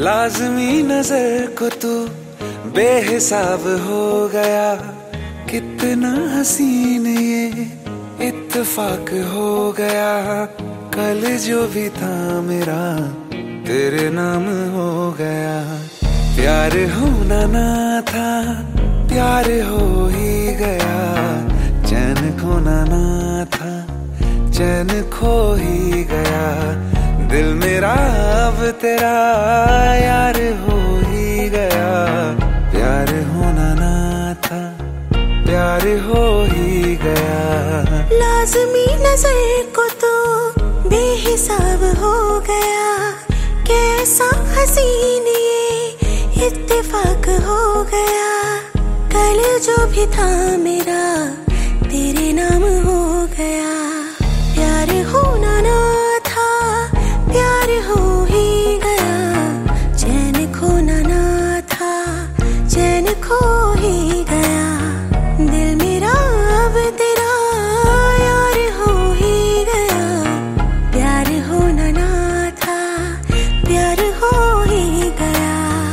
लाज़मी नजर को तू बेहिसाब हो गया, कितना हसीन ये इत्तेफाक हो गया। कल जो भी था मेरा तेरे नाम हो गया। प्यार होना ना था, प्यार हो ही गया। चैन खोना ना था, चैन खो ही गया। दिल मेरा अब तेरा यार हो ही गया। प्यार होना ना था, प्यार हो ही गया। लाज़मी नजर को तो बेहिसाब हो गया, कैसा हसीन ये इत्तेफाक हो गया। कल जो भी था मेरा तेरे नाम हो गया। प्यार होना ना था, प्यार हो ही गया। चैन खोना ना था, चैन खो ही गया। दिल मेरा अब तेरा यार हो ही गया। प्यार होना ना था, प्यार हो ही गया।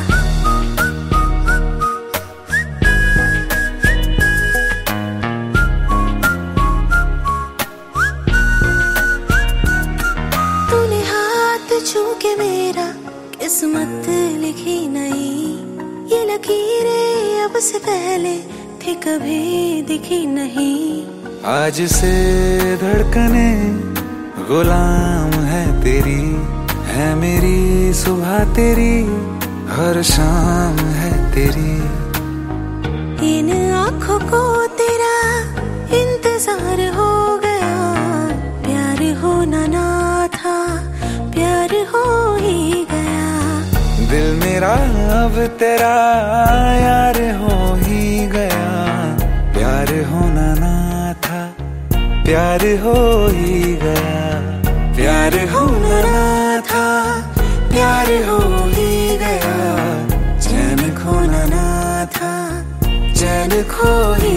तूने हाथ छू के मेरा किस्मत लिखी नहीं, ये लकीरें अब से पहले थी कभी दिखी नहीं। आज से धड़कने गुलाम है तेरी, है मेरी सुबह तेरी, हर शाम है तेरी। इन आँखों को तेरा इंतजार हो गया। प्यार होना ना था, प्यार हो ही गया। दिल मेरा अब तेरा यार हो ही गया। प्यार होना ना था, प्यार हो ही गया। प्यार होना ना था, प्यार हो ही गया। चैन खोना ना था, चैन खो ही